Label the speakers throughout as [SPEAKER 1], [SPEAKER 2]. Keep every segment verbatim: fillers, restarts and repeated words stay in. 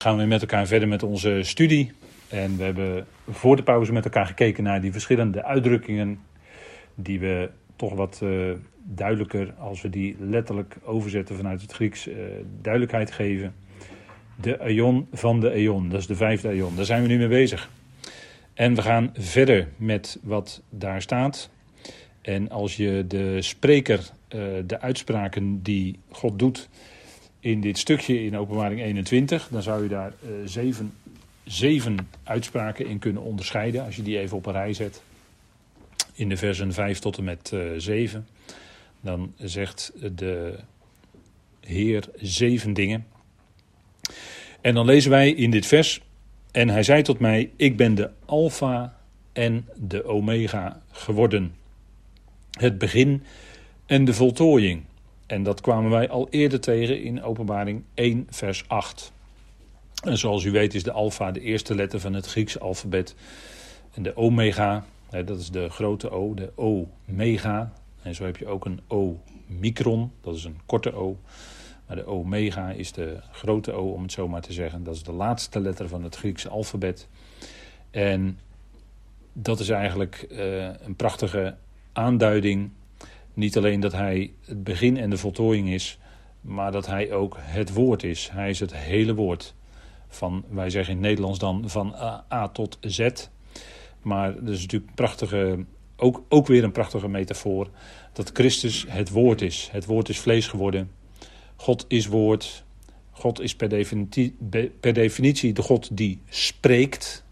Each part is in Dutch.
[SPEAKER 1] Gaan we met elkaar verder met onze studie. En we hebben voor de pauze met elkaar gekeken naar die verschillende uitdrukkingen die we toch wat uh, duidelijker, als we die letterlijk overzetten vanuit het Grieks, uh, duidelijkheid geven. De aion van de eon, dat is de vijfde aion. Daar zijn we nu mee bezig. En we gaan verder met wat daar staat. En als je de spreker, uh, de uitspraken die God doet in dit stukje in Openbaring eenentwintig, dan zou je daar uh, zeven, zeven uitspraken in kunnen onderscheiden. Als je die even op een rij zet. In de versen vijf tot en met uh, zeven. Dan zegt de Heer zeven dingen. En dan lezen wij in dit vers. En hij zei tot mij, ik ben de Alpha en de Omega geworden. Het begin en de voltooiing. En dat kwamen wij al eerder tegen in Openbaring één vers acht. En zoals u weet is de Alpha de eerste letter van het Griekse alfabet. En de Omega, dat is de grote O, de Omega. En zo heb je ook een O-micron, dat is een korte O. Maar de Omega is de grote O, om het zo maar te zeggen. Dat is de laatste letter van het Griekse alfabet. En dat is eigenlijk uh, een prachtige aanduiding. Niet alleen dat hij het begin en de voltooiing is, maar dat hij ook het woord is. Hij is het hele woord. Van, wij zeggen in het Nederlands dan van A, A tot Z. Maar dat is natuurlijk prachtige, ook, ook weer een prachtige metafoor. Dat Christus het woord is. Het woord is vlees geworden. God is woord. God is per definitie, per definitie de God die spreekt.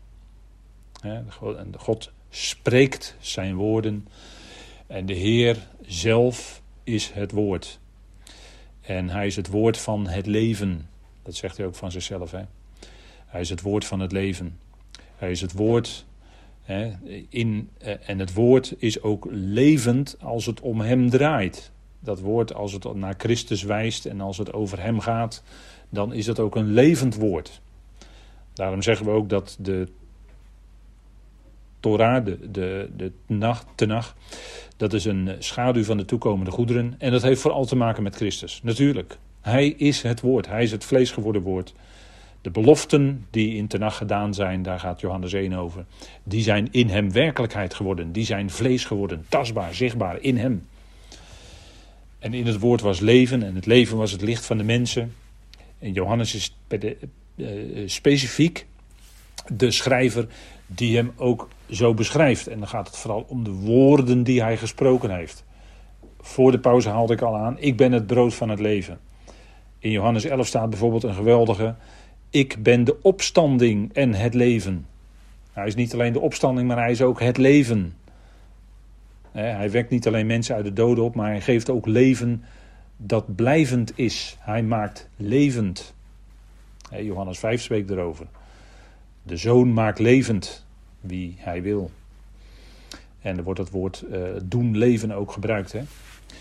[SPEAKER 1] God spreekt zijn woorden. En de Heer zelf is het woord. En hij is het woord van het leven. Dat zegt hij ook van zichzelf. Hè? Hij is het woord van het leven. Hij is het woord. Hè, in, en het woord is ook levend als het om hem draait. Dat woord, als het naar Christus wijst en als het over hem gaat, dan is het ook een levend woord. Daarom zeggen we ook dat de Torah, de, de, de Tenach, Tenach, dat is een schaduw van de toekomende goederen. En dat heeft vooral te maken met Christus. Natuurlijk, hij is het woord, hij is het vlees geworden woord. De beloften die in Tenach gedaan zijn, daar gaat Johannes één over, die zijn in hem werkelijkheid geworden. Die zijn vlees geworden, tastbaar, zichtbaar in hem. En in het woord was leven en het leven was het licht van de mensen. En Johannes is de, uh, specifiek de schrijver die hem ook zo beschrijft. En dan gaat het vooral om de woorden die hij gesproken heeft. Voor de pauze haalde ik al aan, ik ben het brood van het leven. In Johannes elf staat bijvoorbeeld een geweldige, ik ben de opstanding en het leven. Hij is niet alleen de opstanding, maar hij is ook het leven. Hij wekt niet alleen mensen uit de doden op, maar hij geeft ook leven dat blijvend is. Hij maakt levend. Johannes vijf spreekt erover. De Zoon maakt levend wie hij wil. En er wordt het woord uh, doen leven ook gebruikt. Hè?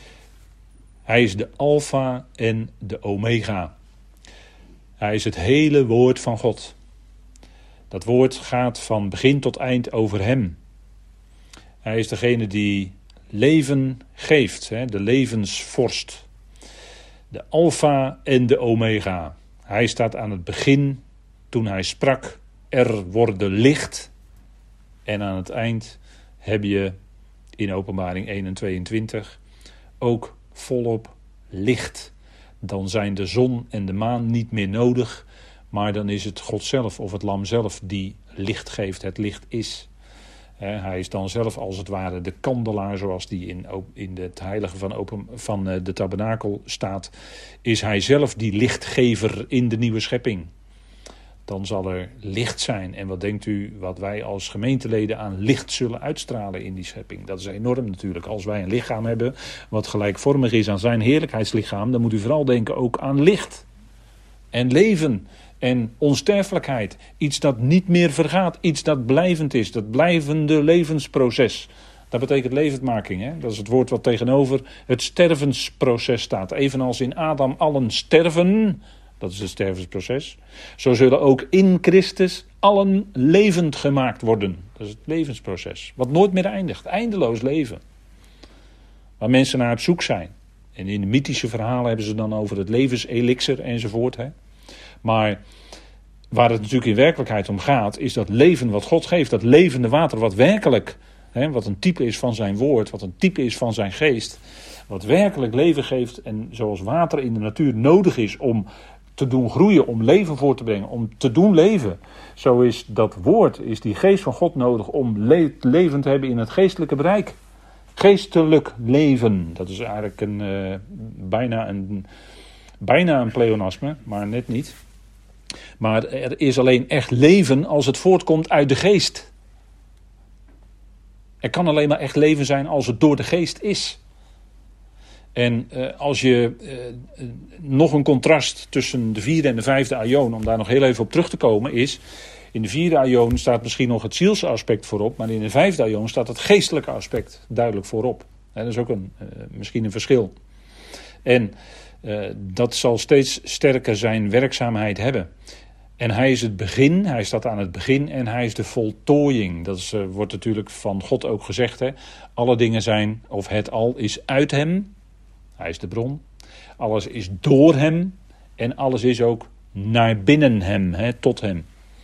[SPEAKER 1] Hij is de Alpha en de Omega. Hij is het hele woord van God. Dat woord gaat van begin tot eind over hem. Hij is degene die leven geeft, hè? De levensvorst. De Alpha en de Omega. Hij staat aan het begin toen hij sprak, er worden licht. En aan het eind heb je in Openbaring één en tweeëntwintig ook volop licht. Dan zijn de zon en de maan niet meer nodig, maar dan is het God zelf of het lam zelf die licht geeft, het licht is. Hij is dan zelf als het ware de kandelaar, zoals die in, in het heilige van, open, van de tabernakel staat. Is hij zelf die lichtgever in de nieuwe schepping. Dan zal er licht zijn. En wat denkt u wat wij als gemeenteleden aan licht zullen uitstralen in die schepping? Dat is enorm natuurlijk. Als wij een lichaam hebben wat gelijkvormig is aan zijn heerlijkheidslichaam, dan moet u vooral denken ook aan licht. En leven. En onsterfelijkheid. Iets dat niet meer vergaat. Iets dat blijvend is. Dat blijvende levensproces. Dat betekent levendmaking. Hè? Dat is het woord wat tegenover het stervensproces staat. Evenals in Adam allen sterven. Dat is het stervensproces. Zo zullen ook in Christus allen levend gemaakt worden. Dat is het levensproces. Wat nooit meer eindigt. Eindeloos leven. Waar mensen naar op zoek zijn. En in de mythische verhalen hebben ze dan over het levenselixer enzovoort. Hè? Maar waar het natuurlijk in werkelijkheid om gaat, is dat leven wat God geeft. Dat levende water wat werkelijk, hè, wat een type is van zijn woord, wat een type is van zijn geest. Wat werkelijk leven geeft en zoals water in de natuur nodig is om te doen groeien, om leven voor te brengen, om te doen leven. Zo is dat woord, is die geest van God nodig om le- leven te hebben in het geestelijke bereik. Geestelijk leven, dat is eigenlijk een, uh, bijna, een, bijna een pleonasme, maar net niet. Maar er is alleen echt leven als het voortkomt uit de geest. Er kan alleen maar echt leven zijn als het door de geest is. En uh, als je uh, uh, nog een contrast tussen de vierde en de vijfde aion, om daar nog heel even op terug te komen, is in de vierde aion staat misschien nog het zielse aspect voorop, maar in de vijfde aion staat het geestelijke aspect duidelijk voorop. He, dat is ook een, uh, misschien een verschil. En uh, dat zal steeds sterker zijn werkzaamheid hebben. En hij is het begin, hij staat aan het begin en hij is de voltooiing. Dat is, uh, wordt natuurlijk van God ook gezegd. Hè? Alle dingen zijn, of het al is uit hem. Hij is de bron. Alles is door hem. En alles is ook naar binnen hem, hè, tot hem.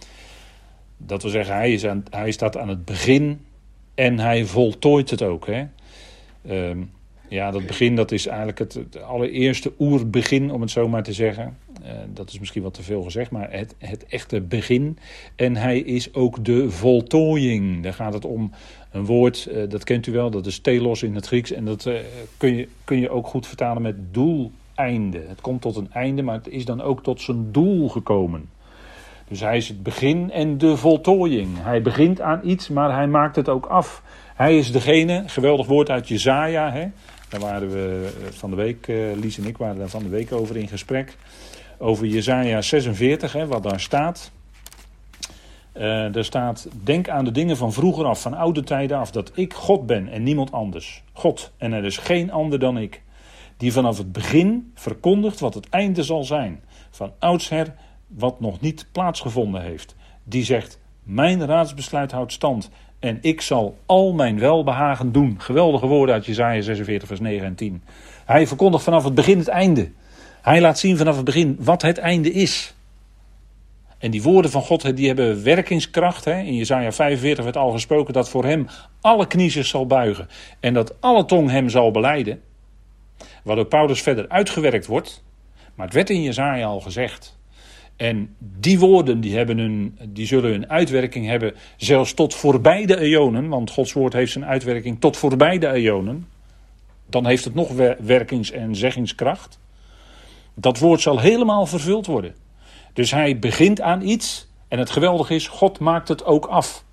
[SPEAKER 1] Dat wil zeggen, hij, is aan, hij staat aan het begin en hij voltooit het ook. Hè. Um, ja, dat begin, dat is eigenlijk het, het allereerste oerbegin, om het zo maar te zeggen. Uh, dat is misschien wat te veel gezegd, maar het, het echte begin. En hij is ook de voltooiing. Daar gaat het om een woord, uh, dat kent u wel, dat is telos in het Grieks. En dat uh, kun je, kun je ook goed vertalen met doeleinde. Het komt tot een einde, maar het is dan ook tot zijn doel gekomen. Dus hij is het begin en de voltooiing. Hij begint aan iets, maar hij maakt het ook af. Hij is degene, geweldig woord uit Jesaja, hè. Daar waren we van de week, uh, Lies en ik waren daar van de week over in gesprek. Over Jesaja zesenveertig, hè, wat daar staat. Uh, daar staat, denk aan de dingen van vroeger af, van oude tijden af, dat ik God ben en niemand anders. God, en er is geen ander dan ik. Die vanaf het begin verkondigt wat het einde zal zijn. Van oudsher wat nog niet plaatsgevonden heeft. Die zegt, mijn raadsbesluit houdt stand en ik zal al mijn welbehagen doen. Geweldige woorden uit Jesaja zesenveertig vers negen en tien. Hij verkondigt vanaf het begin het einde. Hij laat zien vanaf het begin wat het einde is. En die woorden van God, die hebben werkingskracht. Hè? In Jesaja vijfenveertig werd al gesproken dat voor hem alle knie zich zal buigen. En dat alle tong hem zal belijden. Waardoor Paulus verder uitgewerkt wordt. Maar het werd in Jesaja al gezegd. En die woorden die, hebben een, die zullen een uitwerking hebben zelfs tot voorbij de eonen. Want Gods woord heeft zijn uitwerking tot voorbij de eonen. Dan heeft het nog werkings- en zeggingskracht. Dat woord zal helemaal vervuld worden. Dus hij begint aan iets. En het geweldige is, God maakt het ook af.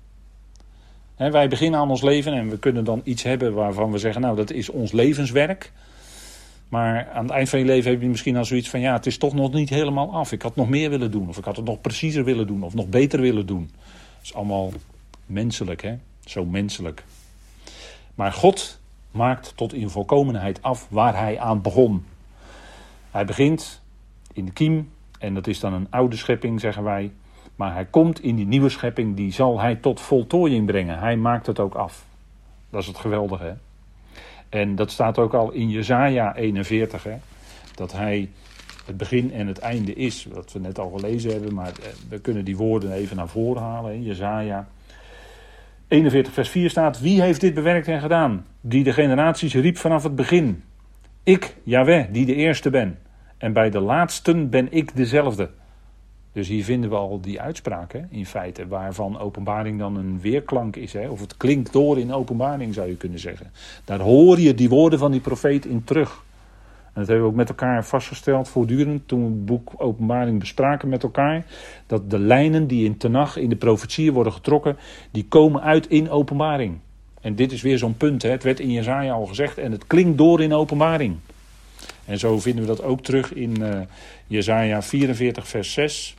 [SPEAKER 1] He, wij beginnen aan ons leven en we kunnen dan iets hebben waarvan we zeggen, nou dat is ons levenswerk. Maar aan het eind van je leven heb je misschien al zoiets van, ja, het is toch nog niet helemaal af. Ik had nog meer willen doen, of ik had het nog preciezer willen doen, of nog beter willen doen. Dat is allemaal menselijk, hè? Zo menselijk. Maar God maakt tot in volkomenheid af waar hij aan begon. Hij begint in de kiem, en dat is dan een oude schepping, zeggen wij. Maar hij komt in die nieuwe schepping, die zal hij tot voltooiing brengen. Hij maakt het ook af. Dat is het geweldige, hè? En dat staat ook al in Jesaja eenenveertig, hè, dat hij het begin en het einde is. Wat we net al gelezen hebben, maar we kunnen die woorden even naar voren halen. Hè. Jesaja eenenveertig vers vier staat, wie heeft dit bewerkt en gedaan? Die de generaties riep vanaf het begin. Ik, Jahweh, die de eerste ben. En bij de laatsten ben ik dezelfde. Dus hier vinden we al die uitspraak, hè, in feite, waarvan openbaring dan een weerklank is. Hè, of het klinkt door in openbaring, zou je kunnen zeggen. Daar hoor je die woorden van die profeet in terug. En dat hebben we ook met elkaar vastgesteld voortdurend, toen we het boek Openbaring bespraken met elkaar. Dat de lijnen die in Tenach, in de profetieën worden getrokken, die komen uit in openbaring. En dit is weer zo'n punt, hè. Het werd in Jesaja al gezegd en het klinkt door in openbaring. En zo vinden we dat ook terug in uh, Jesaja vierenveertig vers zes.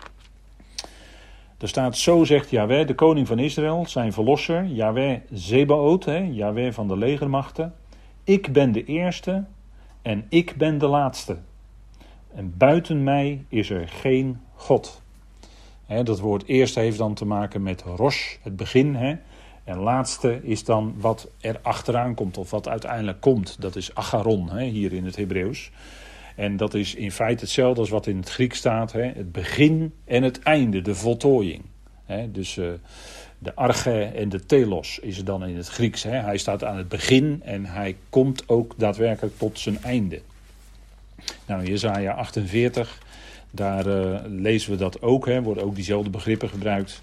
[SPEAKER 1] Er staat, zo zegt Jahweh, de koning van Israël, zijn verlosser, Jahweh Zebaoth, hè, Jahweh van de legermachten. Ik ben de eerste en ik ben de laatste. En buiten mij is er geen God. Hè, dat woord eerste heeft dan te maken met Rosh, het begin. Hè. En laatste is dan wat er achteraan komt of wat uiteindelijk komt. Dat is Acharon, hè, hier in het Hebreeuws. En dat is in feite hetzelfde als wat in het Grieks staat. Hè? Het begin en het einde, de voltooiing. Hè? Dus uh, de arche en de telos is het dan in het Grieks. Hè? Hij staat aan het begin en hij komt ook daadwerkelijk tot zijn einde. Nou, Jesaja achtenveertig, daar uh, lezen we dat ook. Hè? Worden ook diezelfde begrippen gebruikt.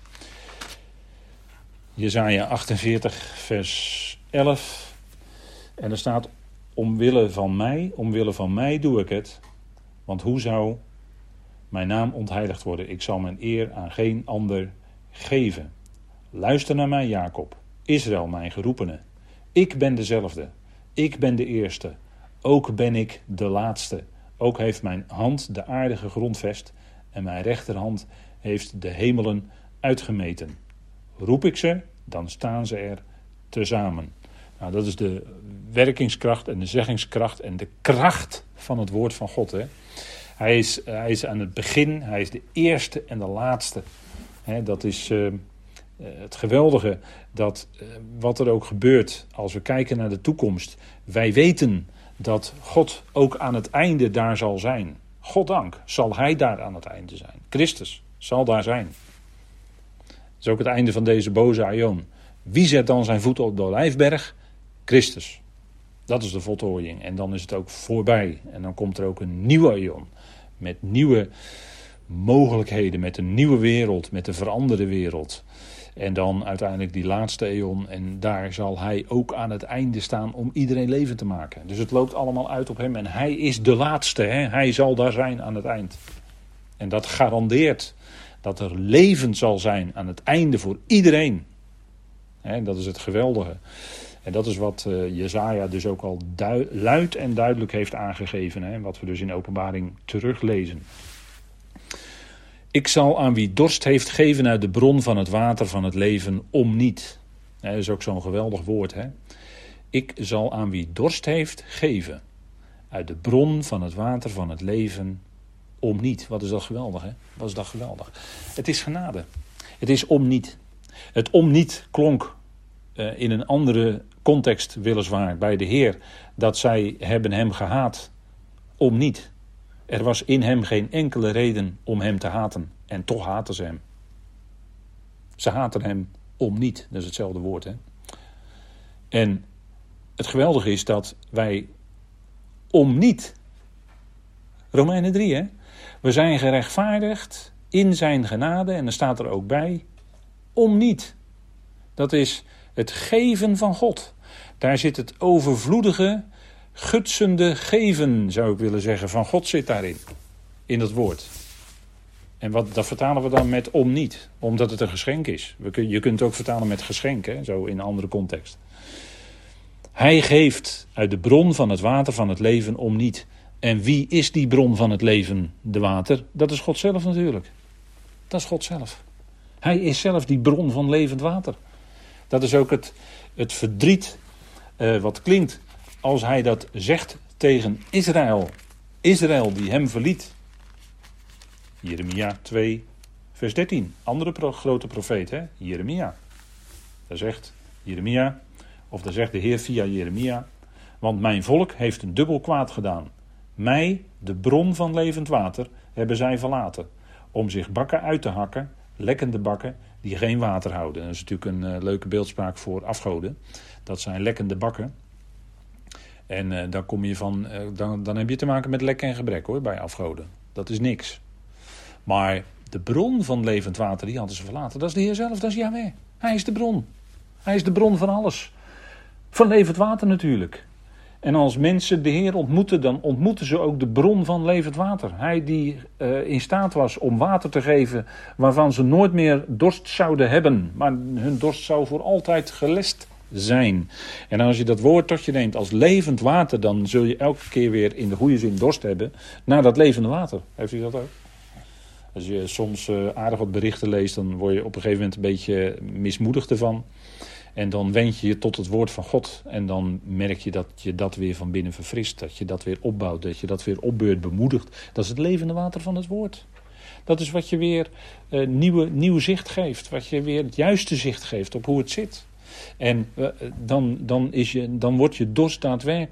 [SPEAKER 1] Jesaja achtenveertig, vers elf. En er staat: omwille van mij, omwille van mij doe ik het. Want hoe zou mijn naam ontheiligd worden? Ik zal mijn eer aan geen ander geven. Luister naar mij, Jacob, Israël, mijn geroepene. Ik ben dezelfde. Ik ben de eerste. Ook ben ik de laatste. Ook heeft mijn hand de aarde gegrondvest en mijn rechterhand heeft de hemelen uitgemeten. Roep ik ze, dan staan ze er tezamen. Nou, dat is de werkingskracht en de zeggingskracht en de kracht van het woord van God. Hè. Hij, is, hij is aan het begin, hij is de eerste en de laatste. Hè, dat is uh, het geweldige, dat uh, wat er ook gebeurt als we kijken naar de toekomst. Wij weten dat God ook aan het einde daar zal zijn. Goddank zal hij daar aan het einde zijn. Christus zal daar zijn. Dat is ook het einde van deze boze aion. Wie zet dan zijn voeten op de olijfberg? Christus. Dat is de voltooiing. En dan is het ook voorbij. En dan komt er ook een nieuwe aion. Met nieuwe mogelijkheden. Met een nieuwe wereld. Met een veranderde wereld. En dan uiteindelijk die laatste eon. En daar zal hij ook aan het einde staan om iedereen levend te maken. Dus het loopt allemaal uit op hem. En hij is de laatste. Hè? Hij zal daar zijn aan het eind. En dat garandeert dat er leven zal zijn aan het einde voor iedereen. Hè, dat is het geweldige. En dat is wat uh, Jesaja dus ook al du- luid en duidelijk heeft aangegeven. Hè, wat we dus in Openbaring teruglezen. Ik zal aan wie dorst heeft geven uit de bron van het water van het leven om niet. Ja, dat is ook zo'n geweldig woord. Hè? Ik zal aan wie dorst heeft geven uit de bron van het water van het leven om niet. Wat is dat geweldig, hè? Wat is dat geweldig? Het is genade. Het is om niet. Het om niet klonk uh, in een andere context weliswaar bij de Heer. Dat zij hebben hem gehaat om niet. Er was in hem geen enkele reden om hem te haten. En toch haten ze hem. Ze haten hem om niet. Dat is hetzelfde woord, hè. En het geweldige is dat wij om niet. Romeinen drie, hè. We zijn gerechtvaardigd in zijn genade. En er staat er ook bij. Om niet. Dat is het geven van God. Daar zit het overvloedige, gutsende geven, zou ik willen zeggen, van God zit daarin. In dat woord. En wat, dat vertalen we dan met om niet. Omdat het een geschenk is. We kun, je kunt het ook vertalen met geschenk, hè, zo in een andere context. Hij geeft uit de bron van het water van het leven om niet. En wie is die bron van het leven, de water? Dat is God zelf natuurlijk. Dat is God zelf. Hij is zelf die bron van levend water. Dat is ook het, het verdriet uh, wat klinkt als hij dat zegt tegen Israël. Israël die hem verliet. Jeremia twee, vers dertien. Andere pro- grote profeet, hè? Jeremia. Daar zegt Jeremia, of daar zegt de Heer via Jeremia. Want mijn volk heeft een dubbel kwaad gedaan. Mij, de bron van levend water, hebben zij verlaten. Om zich bakken uit te hakken, lekkende bakken, die geen water houden. Dat is natuurlijk een uh, leuke beeldspraak voor afgoden. Dat zijn lekkende bakken. En uh, dan kom je van, uh, dan, dan heb je te maken met lek en gebrek, hoor, bij afgoden. Dat is niks. Maar de bron van levend water, die hadden ze verlaten. Dat is de Heer zelf, dat is Yahweh. Hij is de bron. Hij is de bron van alles. Van levend water natuurlijk. En als mensen de Heer ontmoeten, dan ontmoeten ze ook de bron van levend water. Hij die uh, in staat was om water te geven waarvan ze nooit meer dorst zouden hebben. Maar hun dorst zou voor altijd gelest zijn. En als je dat woord tot je neemt als levend water, dan zul je elke keer weer in de goede zin dorst hebben naar dat levende water. Heeft u dat ook? Als je soms uh, aardig wat berichten leest, dan word je op een gegeven moment een beetje mismoedigd ervan. En dan wend je je tot het woord van God. En dan merk je dat je dat weer van binnen verfrist. Dat je dat weer opbouwt. Dat je dat weer opbeurt, bemoedigt. Dat is het levende water van het woord. Dat is wat je weer uh, nieuwe, nieuw zicht geeft. Wat je weer het juiste zicht geeft op hoe het zit. En uh, dan, dan, is je, dan wordt je dorst daadwerkelijk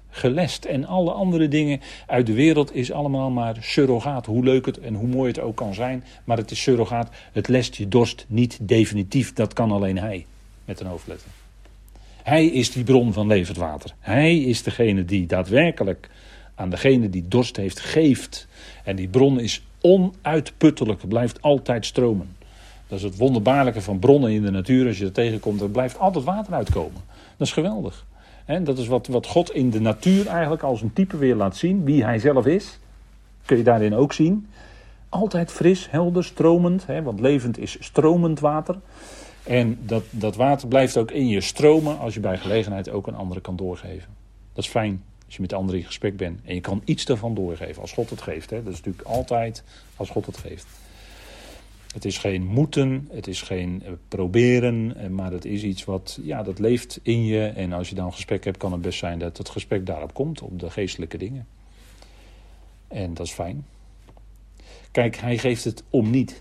[SPEAKER 1] gelest. En alle andere dingen uit de wereld is allemaal maar surrogaat. Hoe leuk het en hoe mooi het ook kan zijn. Maar het is surrogaat. Het lest je dorst niet definitief. Dat kan alleen hij. Met een hoofdletter. Hij is die bron van levend water. Hij is degene die daadwerkelijk aan degene die dorst heeft geeft. En die bron is onuitputtelijk. Het blijft altijd stromen. Dat is het wonderbaarlijke van bronnen in de natuur. Als je er tegenkomt, er blijft altijd water uitkomen. Dat is geweldig. En dat is wat, wat God in de natuur eigenlijk als een type weer laat zien. Wie hij zelf is. Kun je daarin ook zien. Altijd fris, helder, stromend. Hè, want levend is stromend water. En dat, dat water blijft ook in je stromen als je bij gelegenheid ook een andere kan doorgeven. Dat is fijn als je met de anderen in gesprek bent. En je kan iets daarvan doorgeven als God het geeft. Hè. Dat is natuurlijk altijd als God het geeft. Het is geen moeten, het is geen proberen, maar het is iets wat, ja, dat leeft in je. En als je dan een gesprek hebt, kan het best zijn dat het gesprek daarop komt, op de geestelijke dingen. En dat is fijn. Kijk, hij geeft het om niet.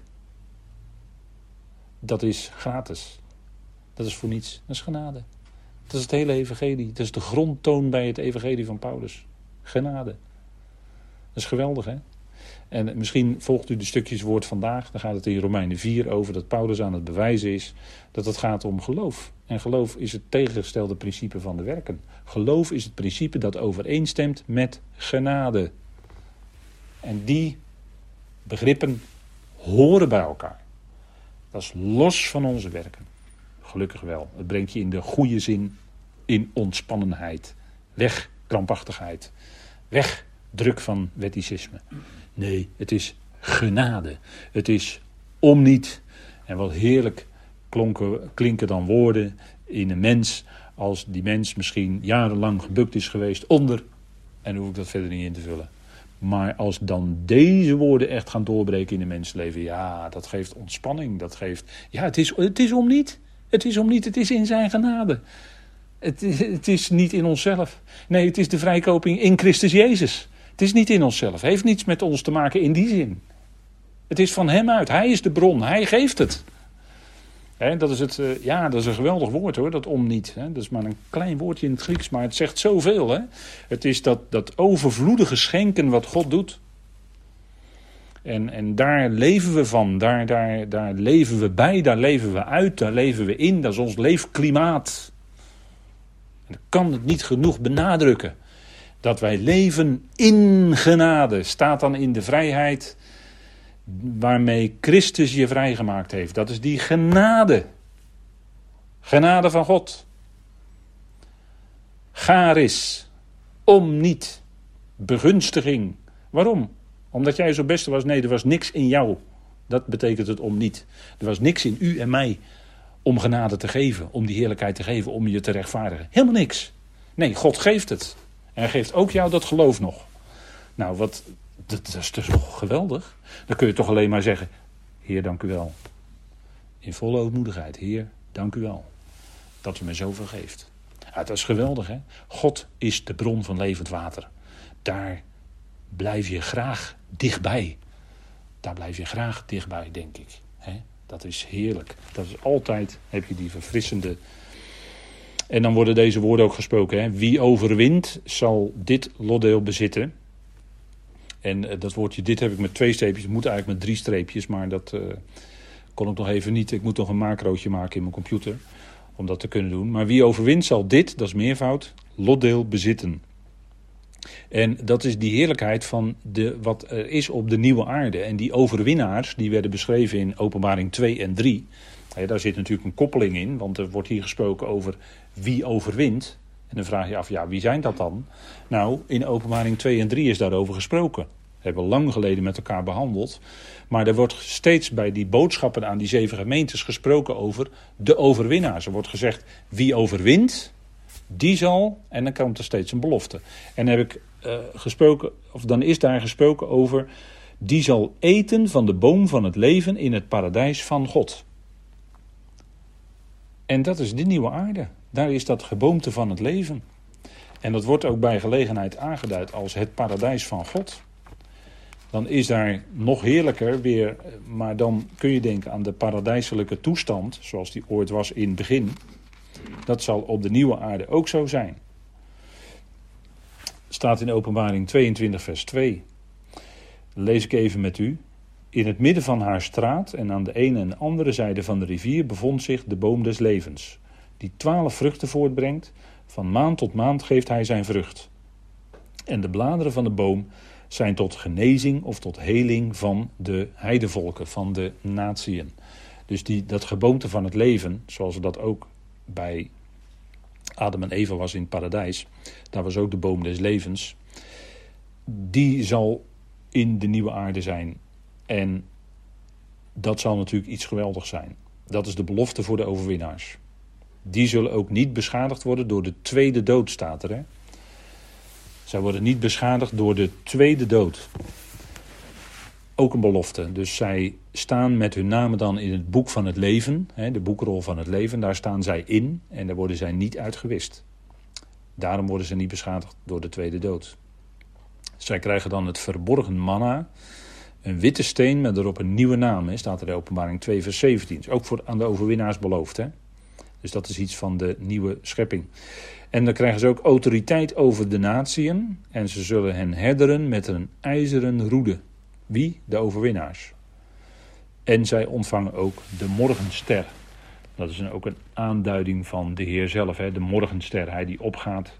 [SPEAKER 1] Dat is gratis. Dat is voor niets. Dat is genade. Dat is het hele evangelie. Dat is de grondtoon bij het evangelie van Paulus. Genade. Dat is geweldig, hè? En misschien volgt u de stukjes woord vandaag. Dan gaat het in Romeinen vier over dat Paulus aan het bewijzen is dat het gaat om geloof. En geloof is het tegengestelde principe van de werken. Geloof is het principe dat overeenstemt met genade. En die begrippen horen bij elkaar. Dat is los van onze werken. Gelukkig wel. Het brengt je in de goede zin in ontspannenheid. Weg krampachtigheid. Weg druk van wetticisme. Nee, het is genade. Het is om niet. En wat heerlijk klonken, klinken dan woorden in een mens. Als die mens misschien jarenlang gebukt is geweest onder. En dan hoef ik dat verder niet in te vullen. Maar als dan deze woorden echt gaan doorbreken in een mensleven. Ja, dat geeft ontspanning. Dat geeft. Ja, het is, het is om niet. Het is om niet. Het is in zijn genade. Het is, het is niet in onszelf. Nee, het is de vrijkoping in Christus Jezus. Het is niet in onszelf. Het heeft niets met ons te maken in die zin. Het is van hem uit. Hij is de bron. Hij geeft het. He, dat is het. Uh, ja, dat is een geweldig woord hoor. Dat om niet. He, dat is maar een klein woordje in het Grieks. Maar het zegt zoveel. Hè. Het is dat, dat overvloedige schenken wat God doet. En, en daar leven we van. Daar, daar, daar leven we bij. Daar leven we uit. Daar leven we in. Dat is ons leefklimaat. En ik kan het niet genoeg benadrukken. Dat wij leven in genade. Staat dan in de vrijheid waarmee Christus je vrijgemaakt heeft. Dat is die genade. Genade van God. Charis. Om niet. Begunstiging. Waarom? Omdat jij zo beste was? Nee, er was niks in jou. Dat betekent het om niet. Er was niks in u en mij om genade te geven. Om die heerlijkheid te geven. Om je te rechtvaardigen. Helemaal niks. Nee, God geeft het. En hij geeft ook jou dat geloof nog. Nou, wat, dat, dat is toch geweldig? Dan kun je toch alleen maar zeggen, Heer, dank u wel. In volle ootmoedigheid, Heer, dank u wel. Dat u me zoveel geeft. Ja, dat is geweldig, hè? God is de bron van levend water. Daar blijf je graag dichtbij. Daar blijf je graag dichtbij, denk ik. Hè? Dat is heerlijk. Dat is altijd, heb je die verfrissende. En dan worden deze woorden ook gesproken. Hè? Wie overwint, zal dit lotdeel bezitten. En uh, dat woordje dit heb ik met twee streepjes. Het moet eigenlijk met drie streepjes. Maar dat uh, kon ik nog even niet. Ik moet nog een macrootje maken in mijn computer. Om dat te kunnen doen. Maar wie overwint, zal dit, dat is meervoud, lotdeel bezitten. En dat is die heerlijkheid van de, wat er is op de nieuwe aarde. En die overwinnaars, die werden beschreven in Openbaring twee en drie... Ja, daar zit natuurlijk een koppeling in, want er wordt hier gesproken over wie overwint. En dan vraag je af, ja, wie zijn dat dan? Nou, in Openbaring twee en drie is daarover gesproken. Dat hebben we lang geleden met elkaar behandeld. Maar er wordt steeds bij die boodschappen aan die zeven gemeentes gesproken over de overwinnaars. Er wordt gezegd, wie overwint, die zal, en dan komt er steeds een belofte. En dan heb ik uh, gesproken, of dan is daar gesproken over, die zal eten van de boom van het leven in het paradijs van God. En dat is de nieuwe aarde. Daar is dat geboomte van het leven. En dat wordt ook bij gelegenheid aangeduid als het paradijs van God. Dan is daar nog heerlijker weer, maar dan kun je denken aan de paradijselijke toestand, zoals die ooit was in het begin. Dat zal op de nieuwe aarde ook zo zijn. staat in Openbaring tweeëntwintig vers twee. Lees ik even met u. In het midden van haar straat en aan de ene en andere zijde van de rivier bevond zich de boom des levens, die twaalf vruchten voortbrengt. Van maand tot maand geeft hij zijn vrucht. En de bladeren van de boom zijn tot genezing of tot heling van de heidevolken, van de natieën. Dus die, dat geboomte van het leven, zoals dat ook bij Adam en Eva was in het paradijs, daar was ook de boom des levens, die zal in de nieuwe aarde zijn. En dat zal natuurlijk iets geweldigs zijn. Dat is de belofte voor de overwinnaars. Die zullen ook niet beschadigd worden door de tweede dood, staat er. Hè? Zij worden niet beschadigd door de tweede dood. Ook een belofte. Dus zij staan met hun namen dan in het boek van het leven. Hè, de boekrol van het leven. Daar staan zij in en daar worden zij niet uitgewist. Daarom worden ze niet beschadigd door de tweede dood. Zij krijgen dan het verborgen manna. Een witte steen met erop een nieuwe naam. Hè, staat er in Openbaring twee vers zeventien. Is ook voor, aan de overwinnaars beloofd. Hè? Dus dat is iets van de nieuwe schepping. En dan krijgen ze ook autoriteit over de natieën. En ze zullen hen herderen met een ijzeren roede. Wie? De overwinnaars. En zij ontvangen ook de morgenster. Dat is ook een aanduiding van de Heer zelf. Hè? De morgenster, hij die opgaat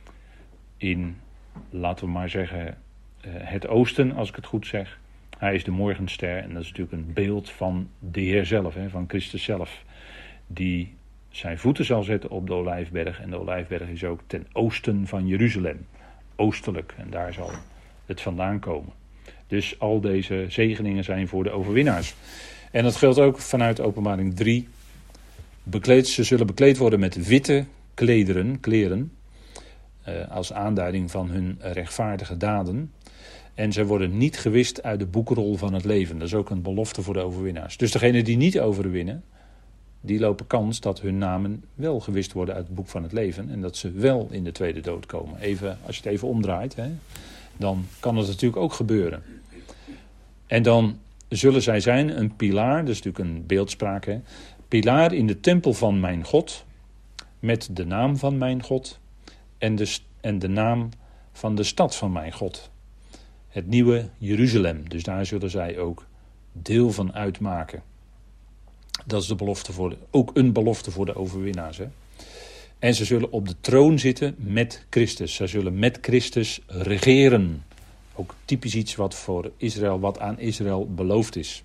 [SPEAKER 1] in, laten we maar zeggen, het oosten, als ik het goed zeg. Hij is de morgenster en dat is natuurlijk een beeld van de Heer zelf, hè? Van Christus zelf. Die zijn voeten zal zetten op de Olijfberg. En de Olijfberg is ook ten oosten van Jeruzalem. Oostelijk. En daar zal het vandaan komen. Dus al deze zegeningen zijn voor de overwinnaars. En dat geldt ook vanuit Openbaring drie. Bekleed, ze zullen bekleed worden met witte klederen, kleren. Eh, als aanduiding van hun rechtvaardige daden. En ze worden niet gewist uit de boekrol van het leven. Dat is ook een belofte voor de overwinnaars. Dus degenen die niet overwinnen, die lopen kans dat hun namen wel gewist worden uit het boek van het leven. En dat ze wel in de tweede dood komen. Even, als je het even omdraait, hè, dan kan het natuurlijk ook gebeuren. En dan zullen zij zijn een pilaar, dat is natuurlijk een beeldspraak, hè, pilaar in de tempel van mijn God, met de naam van mijn God en de, en de naam van de stad van mijn God. Het nieuwe Jeruzalem, dus daar zullen zij ook deel van uitmaken. Dat is de belofte voor de, ook een belofte voor de overwinnaars. Hè? En ze zullen op de troon zitten met Christus. Zij zullen met Christus regeren. Ook typisch iets wat voor Israël, wat aan Israël beloofd is.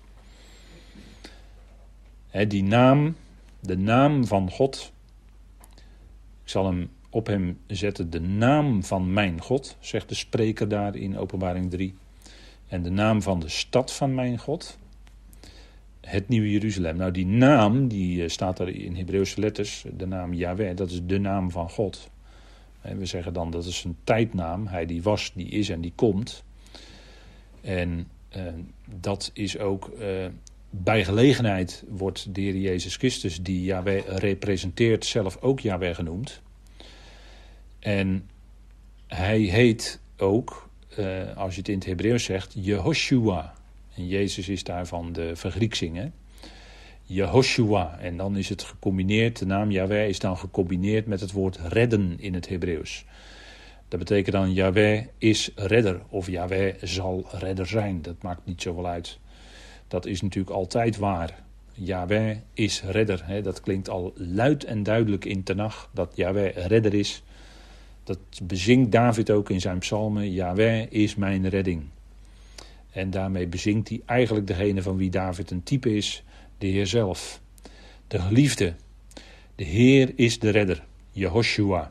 [SPEAKER 1] He, die naam, de naam van God. Ik zal hem op hem zetten, de naam van mijn God, zegt de spreker daar in Openbaring drie. En de naam van de stad van mijn God. Het nieuwe Jeruzalem. Nou, die naam, die staat er in Hebreeuwse letters. De naam Yahweh, dat is de naam van God. We zeggen dan, dat is een tijdnaam. Hij die was, die is en die komt. En uh, dat is ook, uh, bij gelegenheid wordt de Heer Jezus Christus, die Yahweh representeert, zelf ook Yahweh genoemd. En hij heet ook, uh, als je het in het Hebreeuws zegt, Jehoshua. En Jezus is daarvan de vergrieksing, hè? Jehoshua. En dan is het gecombineerd, de naam Yahweh is dan gecombineerd met het woord redden in het Hebreeuws. Dat betekent dan Yahweh is redder of Yahweh zal redder zijn. Dat maakt niet zoveel uit. Dat is natuurlijk altijd waar. Yahweh is redder. Hè? Dat klinkt al luid en duidelijk in Tenach, dat Yahweh redder is. Dat bezingt David ook in zijn psalmen. Yahweh is mijn redding. En daarmee bezingt hij eigenlijk degene van wie David een type is, de Heer zelf. De geliefde. De Heer is de redder, Jehoshua.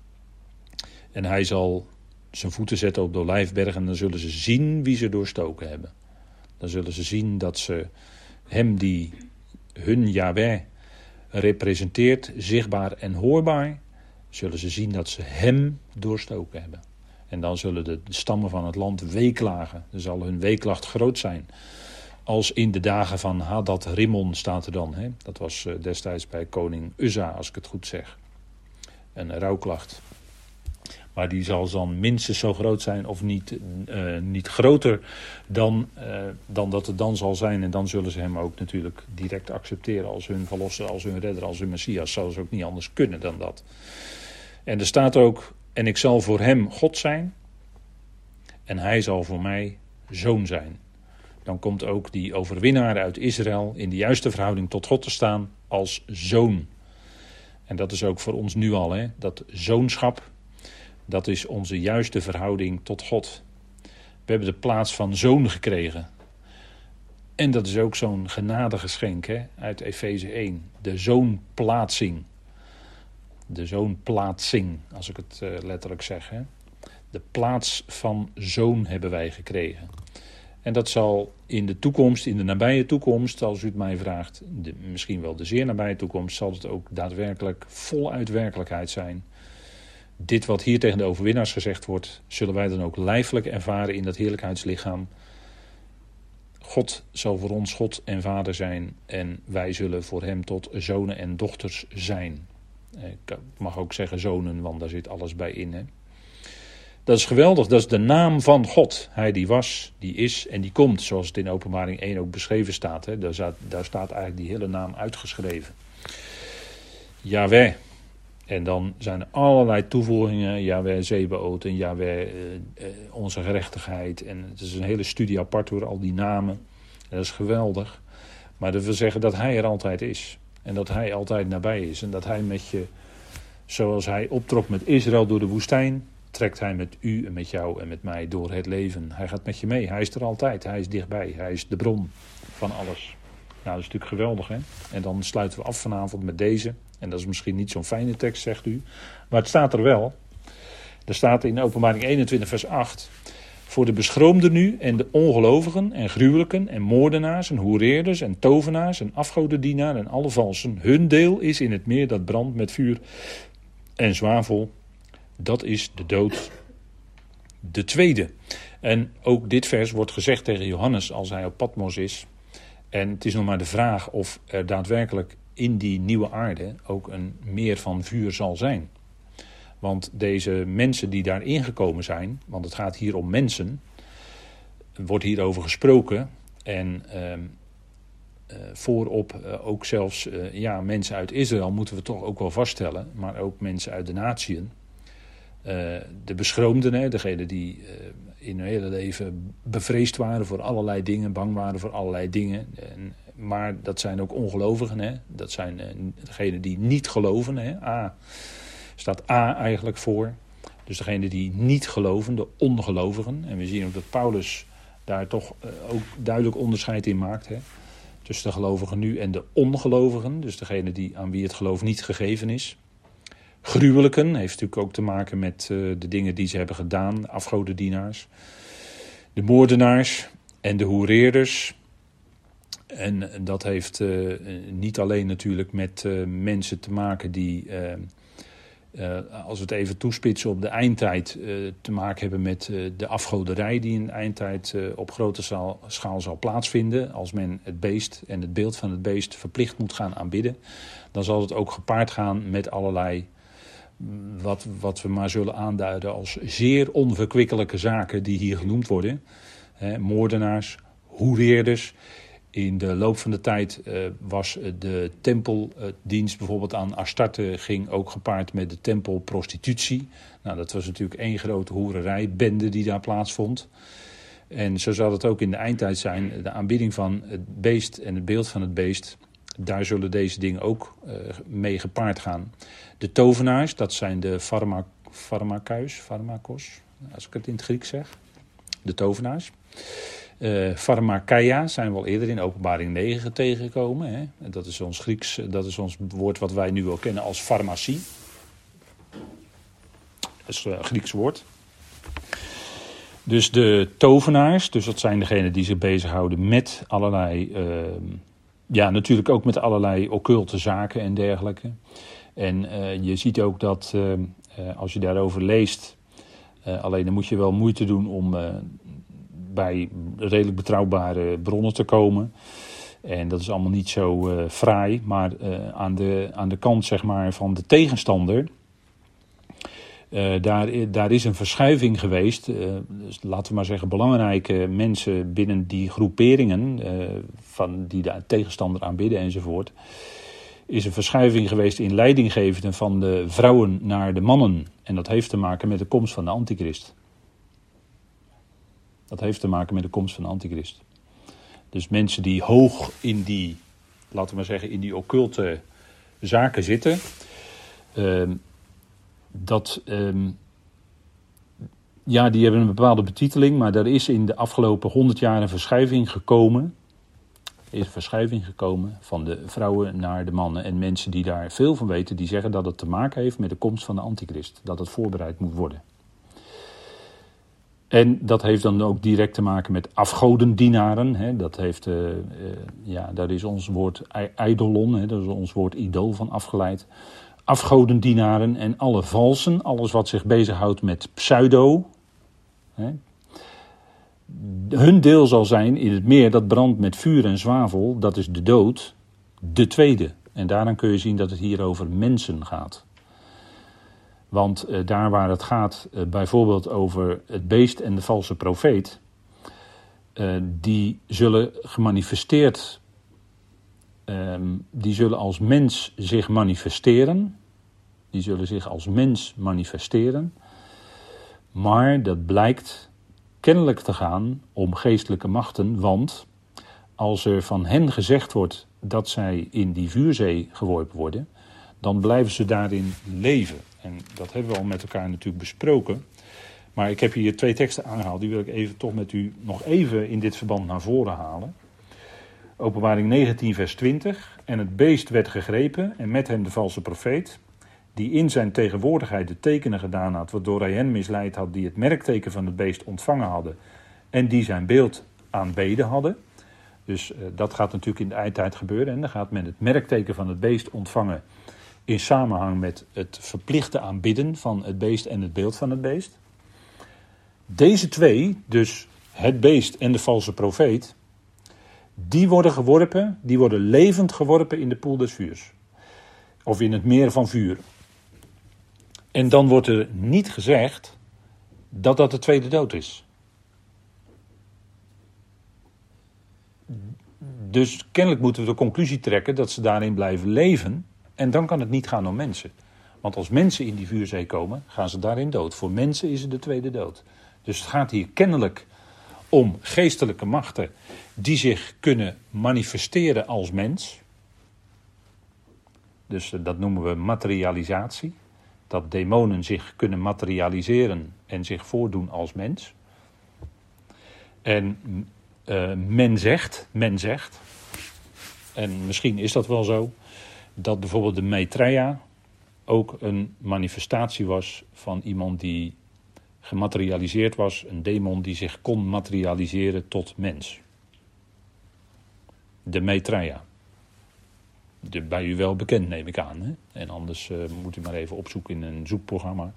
[SPEAKER 1] En hij zal zijn voeten zetten op de Olijfberg en dan zullen ze zien wie ze doorstoken hebben. Dan zullen ze zien dat ze hem die hun Yahweh representeert, zichtbaar en hoorbaar, zullen ze zien dat ze hem doorstoken hebben. En dan zullen de stammen van het land weeklagen. Dan zal hun weeklacht groot zijn. Als in de dagen van Hadad Rimmon staat er dan. Hè? Dat was destijds bij koning Uzza, als ik het goed zeg. Een rouwklacht. Maar die zal dan minstens zo groot zijn of niet, uh, niet groter dan, uh, dan dat het dan zal zijn. En dan zullen ze hem ook natuurlijk direct accepteren als hun verlosser, als hun redder, als hun Messias. Zou ze ook niet anders kunnen dan dat. En er staat ook En ik zal voor hem God zijn. En hij zal voor mij zoon zijn. Dan komt ook die overwinnaar uit Israël in de juiste verhouding tot God te staan als zoon. En dat is ook voor ons nu al, hè? Dat zoonschap, dat is onze juiste verhouding tot God. We hebben de plaats van zoon gekregen. En dat is ook zo'n genadegeschenk, hè? Uit Efeze één. De zoonplaatsing. De zoonplaatsing, als ik het uh, letterlijk zeg, hè? De plaats van zoon hebben wij gekregen. En dat zal in de toekomst, in de nabije toekomst, als u het mij vraagt, de, misschien wel de zeer nabije toekomst, zal het ook daadwerkelijk voluit werkelijkheid zijn. Dit wat hier tegen de overwinnaars gezegd wordt, zullen wij dan ook lijfelijk ervaren in dat heerlijkheidslichaam. God zal voor ons God en Vader zijn en wij zullen voor hem tot zonen en dochters zijn. Ik mag ook zeggen zonen, want daar zit alles bij in, hè. Dat is geweldig, dat is de naam van God. Hij die was, die is en die komt, zoals het in Openbaring één ook beschreven staat. Hè. Daar, staat daar staat eigenlijk die hele naam uitgeschreven. Yahweh. En dan zijn er allerlei toevoegingen. Yahweh Zebaoth en Yahweh eh, eh, onze gerechtigheid. En het is een hele studie apart hoor, al die namen. En dat is geweldig. Maar dat wil zeggen dat hij er altijd is. En dat hij altijd nabij is. En dat hij met je, zoals hij optrok met Israël door de woestijn, trekt hij met u en met jou en met mij door het leven. Hij gaat met je mee. Hij is er altijd. Hij is dichtbij. Hij is de bron van alles. Nou, dat is natuurlijk geweldig, hè? En dan sluiten we af vanavond met deze. En dat is misschien niet zo'n fijne tekst, zegt u. Maar het staat er wel. Er staat in Openbaring eenentwintig vers acht. Voor de beschroomden nu en de ongelovigen en gruwelijken en moordenaars en hoereerders en tovenaars en afgodendienaren en alle valsen. Hun deel is in het meer dat brandt met vuur en zwavel. Dat is de dood, de tweede. En ook dit vers wordt gezegd tegen Johannes als hij op Patmos is. En het is nog maar de vraag of er daadwerkelijk in die nieuwe aarde ook een meer van vuur zal zijn. Want deze mensen die daar ingekomen zijn, want het gaat hier om mensen, wordt hierover gesproken. En uh, uh, voorop uh, ook zelfs uh, ja, mensen uit Israël moeten we toch ook wel vaststellen, maar ook mensen uit de natieën. Uh, de beschroomden, hè, degenen die uh, in hun hele leven bevreesd waren voor allerlei dingen, bang waren voor allerlei dingen. En, maar dat zijn ook ongelovigen, hè. Dat zijn uh, degenen die niet geloven. Hè. A staat A eigenlijk voor. Dus degenen die niet geloven, de ongelovigen. En we zien ook dat Paulus daar toch uh, ook duidelijk onderscheid in maakt. Hè. Tussen de gelovigen nu en de ongelovigen. Dus degenen die, aan wie het geloof niet gegeven is. Gruwelijken heeft natuurlijk ook te maken met uh, de dingen die ze hebben gedaan, de afgodendienaars, de moordenaars en de hoereerders. En dat heeft uh, niet alleen natuurlijk met uh, mensen te maken die, uh, uh, als we het even toespitsen op de eindtijd, uh, te maken hebben met uh, de afgoderij die in de eindtijd uh, op grote schaal, schaal zal plaatsvinden. Als men het beest en het beeld van het beest verplicht moet gaan aanbidden, dan zal het ook gepaard gaan met allerlei Wat, wat we maar zullen aanduiden als zeer onverkwikkelijke zaken die hier genoemd worden. He, moordenaars, hoereerders. In de loop van de tijd uh, was de tempeldienst bijvoorbeeld aan Astarte ging ook gepaard met de tempelprostitutie. Nou, dat was natuurlijk één grote hoererijbende die daar plaatsvond. En zo zal het ook in de eindtijd zijn. De aanbidding van het beest en het beeld van het beest, daar zullen deze dingen ook uh, mee gepaard gaan. De tovenaars, dat zijn de pharma, pharmakuis, pharmakos, als ik het in het Grieks zeg. De tovenaars. Uh, pharmakeia zijn we al eerder in Openbaring negen tegengekomen. Hè? Dat is ons Grieks, dat is ons woord wat wij nu wel kennen als farmacie. Dat is een Grieks woord. Dus de tovenaars, dus dat zijn degenen die zich bezighouden met allerlei, uh, ja natuurlijk ook met allerlei occulte zaken en dergelijke. En uh, je ziet ook dat uh, uh, als je daarover leest, uh, alleen dan moet je wel moeite doen om uh, bij redelijk betrouwbare bronnen te komen. En dat is allemaal niet zo uh, fraai, maar uh, aan, de, aan de kant zeg maar, van de tegenstander, uh, daar, daar is een verschuiving geweest. Uh, dus laten we maar zeggen belangrijke mensen binnen die groeperingen uh, van die de tegenstander aanbidden enzovoort, is een verschuiving geweest in leidinggevende van de vrouwen naar de mannen. En dat heeft te maken met de komst van de antichrist. Dat heeft te maken met de komst van de antichrist. Dus mensen die hoog in die, laten we maar zeggen, in die occulte zaken zitten. Uh, dat, uh, ja, die hebben een bepaalde betiteling, maar er is in de afgelopen honderd jaar een verschuiving gekomen. Er is een verschuiving gekomen van de vrouwen naar de mannen. En mensen die daar veel van weten, die zeggen dat het te maken heeft met de komst van de antichrist. Dat het voorbereid moet worden. En dat heeft dan ook direct te maken met afgodendienaren. Hè. Dat heeft, uh, uh, ja, daar is ons woord eidolon, hè, dat is ons woord idool van afgeleid. Afgodendienaren en alle valsen, alles wat zich bezighoudt met pseudo. Hè. Hun deel zal zijn in het meer dat brandt met vuur en zwavel, dat is de dood, de tweede. En daaraan kun je zien dat het hier over mensen gaat. Want uh, daar waar het gaat uh, bijvoorbeeld over het beest en de valse profeet, uh, die zullen gemanifesteerd, um, die zullen als mens zich manifesteren. Die zullen zich als mens manifesteren. Maar dat blijkt kennelijk te gaan om geestelijke machten, want als er van hen gezegd wordt dat zij in die vuurzee geworpen worden, dan blijven ze daarin leven. En dat hebben we al met elkaar natuurlijk besproken. Maar ik heb hier twee teksten aangehaald, die wil ik even toch met u nog even in dit verband naar voren halen. Openbaring negentien vers twintig. En het beest werd gegrepen en met hem de valse profeet, die in zijn tegenwoordigheid de tekenen gedaan had, waardoor hij hen misleid had die het merkteken van het beest ontvangen hadden en die zijn beeld aanbeden hadden. Dus uh, dat gaat natuurlijk in de eindtijd gebeuren. En dan gaat men het merkteken van het beest ontvangen in samenhang met het verplichte aanbidden van het beest en het beeld van het beest. Deze twee, dus het beest en de valse profeet, die worden geworpen, die worden levend geworpen in de poel des vuurs. Of in het meer van vuur. En dan wordt er niet gezegd dat dat de tweede dood is. Dus kennelijk moeten we de conclusie trekken dat ze daarin blijven leven. En dan kan het niet gaan om mensen. Want als mensen in die vuurzee komen, gaan ze daarin dood. Voor mensen is het de tweede dood. Dus het gaat hier kennelijk om geestelijke machten die zich kunnen manifesteren als mens. Dus dat noemen we materialisatie. Dat demonen zich kunnen materialiseren en zich voordoen als mens. En uh, men zegt, men zegt, en misschien is dat wel zo, dat bijvoorbeeld de Maitreya ook een manifestatie was van iemand die gematerialiseerd was, een demon die zich kon materialiseren tot mens. De Maitreya. De, bij u wel bekend, neem ik aan. Hè? En anders uh, moet u maar even opzoeken in een zoekprogramma.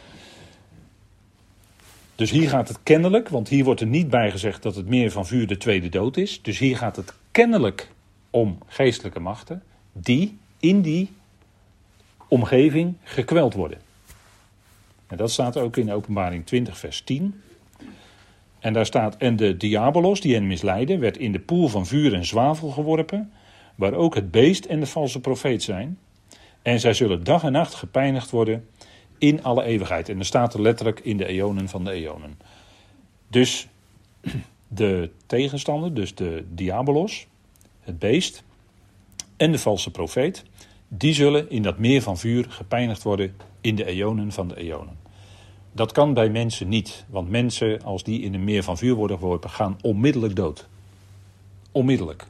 [SPEAKER 1] Dus hier gaat het kennelijk, want hier wordt er niet bij gezegd dat het meer van vuur de tweede dood is. Dus hier gaat het kennelijk om geestelijke machten die in die omgeving gekweld worden. En dat staat ook in Openbaring twintig vers tien. En daar staat, en de diabolos die hen misleidde, werd in de poel van vuur en zwavel geworpen, waar ook het beest en de valse profeet zijn. En zij zullen dag en nacht gepijnigd worden in alle eeuwigheid. En dan staat er letterlijk in de eonen van de eonen. Dus de tegenstander, dus de diabolos, het beest en de valse profeet, die zullen in dat meer van vuur gepijnigd worden in de eonen van de eonen. Dat kan bij mensen niet, want mensen, als die in een meer van vuur worden geworpen, gaan onmiddellijk dood. Onmiddellijk.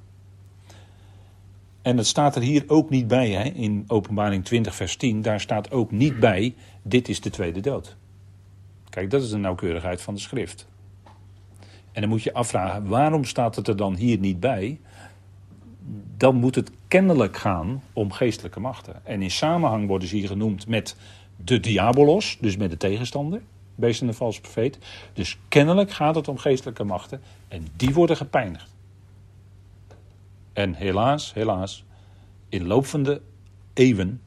[SPEAKER 1] En het staat er hier ook niet bij, hè? In Openbaring twintig vers tien, daar staat ook niet bij, dit is de tweede dood. Kijk, dat is de nauwkeurigheid van de schrift. En dan moet je afvragen, waarom staat het er dan hier niet bij? Dan moet het kennelijk gaan om geestelijke machten. En in samenhang worden ze hier genoemd met de diabolos, dus met de tegenstander, beest en de valse profeet. Dus kennelijk gaat het om geestelijke machten en die worden gepijnigd. En helaas, helaas, in de loop van de eeuwen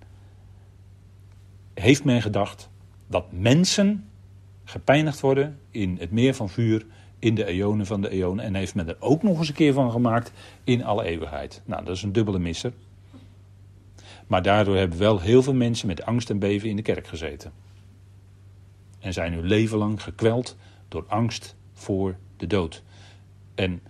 [SPEAKER 1] heeft men gedacht dat mensen gepijnigd worden in het meer van vuur, in de eonen van de eonen. En heeft men er ook nog eens een keer van gemaakt in alle eeuwigheid. Nou, dat is een dubbele misser. Maar daardoor hebben wel heel veel mensen met angst en beven in de kerk gezeten. En zijn hun leven lang gekweld door angst voor de dood. En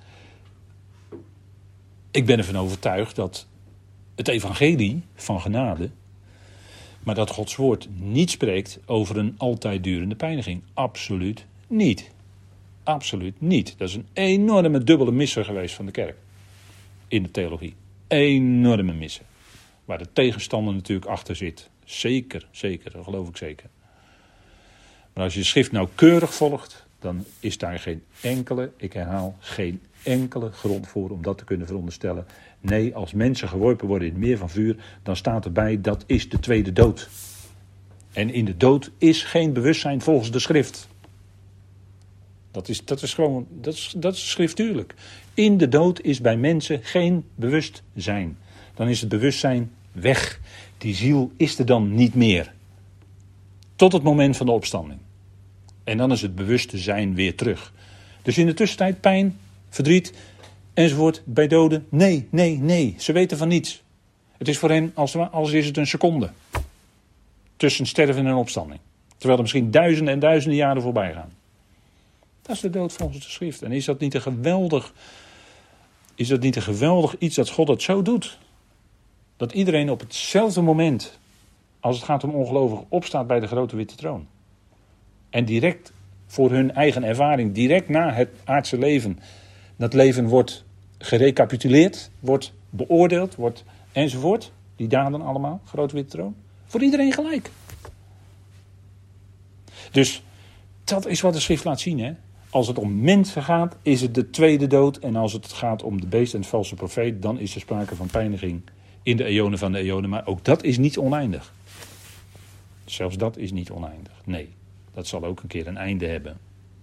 [SPEAKER 1] ik ben ervan overtuigd dat het evangelie van genade, maar dat Gods woord niet spreekt over een altijd durende pijniging. Absoluut niet. Absoluut niet. Dat is een enorme dubbele misser geweest van de kerk. In de theologie. Enorme misser. Waar de tegenstander natuurlijk achter zit. Zeker, zeker. Dat geloof ik zeker. Maar als je de schrift nauwkeurig volgt, dan is daar geen enkele, ik herhaal, geen enkele grond voor om dat te kunnen veronderstellen. Nee, als mensen geworpen worden in het meer van vuur, dan staat erbij, dat is de tweede dood. En in de dood is geen bewustzijn volgens de schrift. Dat is, dat is gewoon, dat is, dat is schriftuurlijk. In de dood is bij mensen geen bewustzijn. Dan is het bewustzijn weg. Die ziel is er dan niet meer. Tot het moment van de opstanding. En dan is het bewuste zijn weer terug. Dus in de tussentijd pijn, verdriet enzovoort bij doden. Nee, nee, nee. Ze weten van niets. Het is voor hen als, als is het een seconde. Tussen sterven en opstanding. Terwijl er misschien duizenden en duizenden jaren voorbij gaan. Dat is de dood volgens de schrift. En is dat niet een geweldig, is dat niet een geweldig iets dat God het zo doet? Dat iedereen op hetzelfde moment, als het gaat om ongelovigen, opstaat bij de grote witte troon. En direct voor hun eigen ervaring, direct na het aardse leven, dat leven wordt gerecapituleerd, wordt beoordeeld, wordt enzovoort. Die daden allemaal, grote witte troon. Voor iedereen gelijk. Dus dat is wat de schrift laat zien, hè. Als het om mensen gaat, is het de tweede dood. En als het gaat om de beest en de valse profeet, dan is er sprake van pijniging in de eonen van de eonen. Maar ook dat is niet oneindig. Zelfs dat is niet oneindig. Nee, dat zal ook een keer een einde hebben.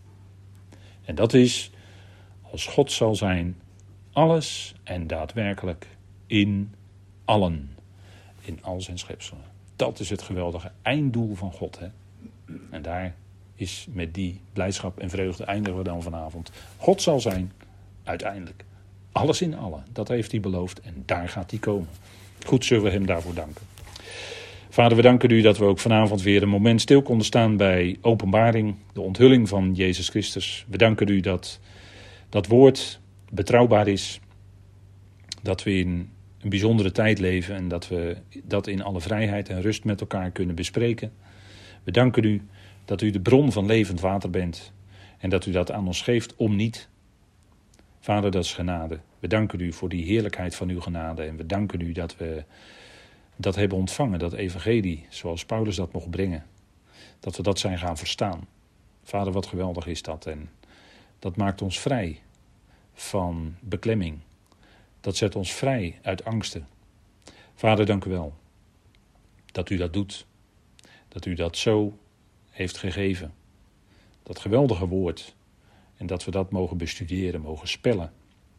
[SPEAKER 1] En dat is, als God zal zijn, alles en daadwerkelijk in allen. In al zijn schepselen. Dat is het geweldige einddoel van God, hè. En daar is met die blijdschap en vreugde eindigen we dan vanavond. God zal zijn, uiteindelijk. Alles in allen. Dat heeft hij beloofd en daar gaat hij komen. Goed, zullen we hem daarvoor danken. Vader, we danken u dat we ook vanavond weer een moment stil konden staan bij openbaring, de onthulling van Jezus Christus. We danken u dat dat woord betrouwbaar is. Dat we in een bijzondere tijd leven en dat we dat in alle vrijheid en rust met elkaar kunnen bespreken. We danken u dat u de bron van levend water bent en dat u dat aan ons geeft om niet. Vader, dat is genade. We danken u voor die heerlijkheid van uw genade en we danken u dat we dat hebben ontvangen, dat evangelie, zoals Paulus dat mocht brengen. Dat we dat zijn gaan verstaan. Vader, wat geweldig is dat en dat maakt ons vrij van beklemming. Dat zet ons vrij uit angsten. Vader, dank u wel dat u dat doet. Dat u dat zo heeft gegeven. Dat geweldige woord. En dat we dat mogen bestuderen, mogen spellen.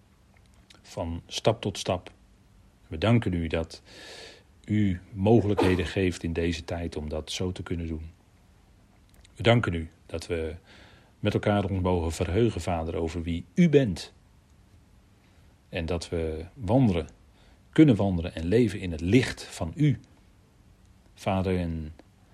[SPEAKER 1] Van stap tot stap. We danken u dat u mogelijkheden geeft in deze tijd om dat zo te kunnen doen. We danken u dat we met elkaar ons mogen verheugen, Vader, over wie u bent. En dat we wandelen, kunnen wandelen en leven in het licht van u. Vader, en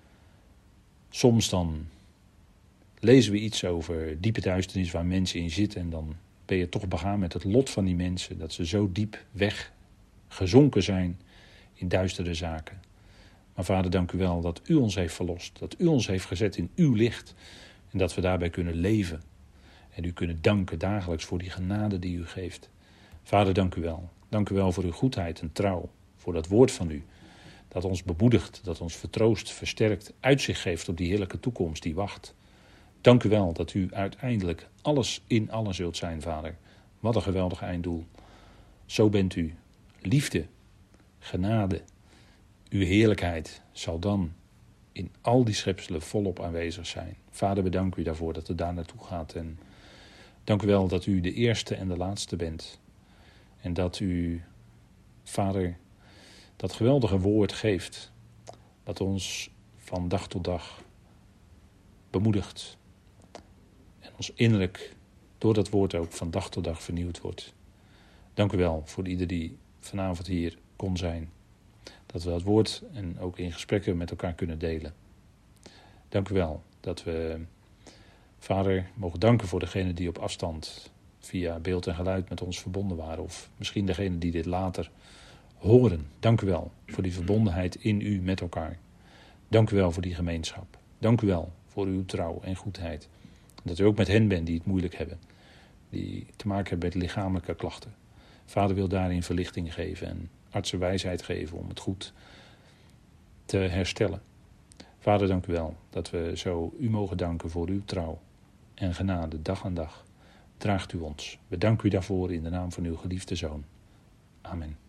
[SPEAKER 1] soms dan lezen we iets over diepe duisternis waar mensen in zitten. En dan ben je toch begaan met het lot van die mensen. Dat ze zo diep weg gezonken zijn in duistere zaken. Maar Vader, dank u wel dat u ons heeft verlost. Dat u ons heeft gezet in uw licht. En dat we daarbij kunnen leven. En u kunnen danken dagelijks voor die genade die u geeft. Vader, dank u wel. Dank u wel voor uw goedheid en trouw. Voor dat woord van u. Dat ons bemoedigt, dat ons vertroost, versterkt, uitzicht geeft op die heerlijke toekomst die wacht. Dank u wel dat u uiteindelijk alles in allen zult zijn, Vader. Wat een geweldig einddoel. Zo bent u. Liefde, genade, uw heerlijkheid zal dan in al die schepselen volop aanwezig zijn. Vader, we danken u daarvoor dat het daar naartoe gaat. En dank u wel dat u de eerste en de laatste bent. En dat u, Vader, dat geweldige woord geeft. Dat ons van dag tot dag bemoedigt. En ons innerlijk door dat woord ook van dag tot dag vernieuwd wordt. Dank u wel voor ieder die vanavond hier kon zijn. Dat Dat we dat woord en ook in gesprekken met elkaar kunnen delen. Dank u wel dat we, Vader, mogen danken voor degenen die op afstand via beeld en geluid met ons verbonden waren. Of misschien degenen die dit later horen. Dank u wel voor die verbondenheid in u met elkaar. Dank u wel voor die gemeenschap. Dank u wel voor uw trouw en goedheid. Dat u ook met hen bent die het moeilijk hebben. Die te maken hebben met lichamelijke klachten. Vader wil daarin verlichting geven en artsen wijsheid geven om het goed te herstellen. Vader, dank u wel dat we zo u mogen danken voor uw trouw en genade dag aan dag. Draagt u ons. We danken u daarvoor in de naam van uw geliefde Zoon. Amen.